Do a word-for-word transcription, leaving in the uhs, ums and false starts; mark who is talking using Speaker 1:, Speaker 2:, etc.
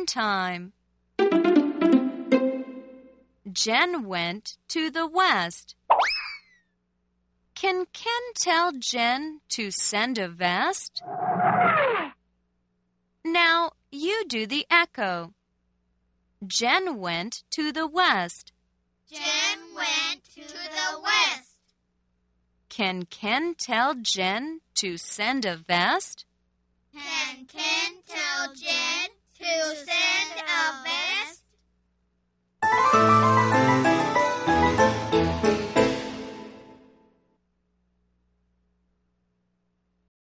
Speaker 1: Ken time. Jen went to the west. Can Ken tell Jen to send a vest? Now you do the echo. Jen went to the west.
Speaker 2: Jen went to the west.
Speaker 1: Can Ken tell Jen to send a vest?
Speaker 2: Can Ken tell Jen to send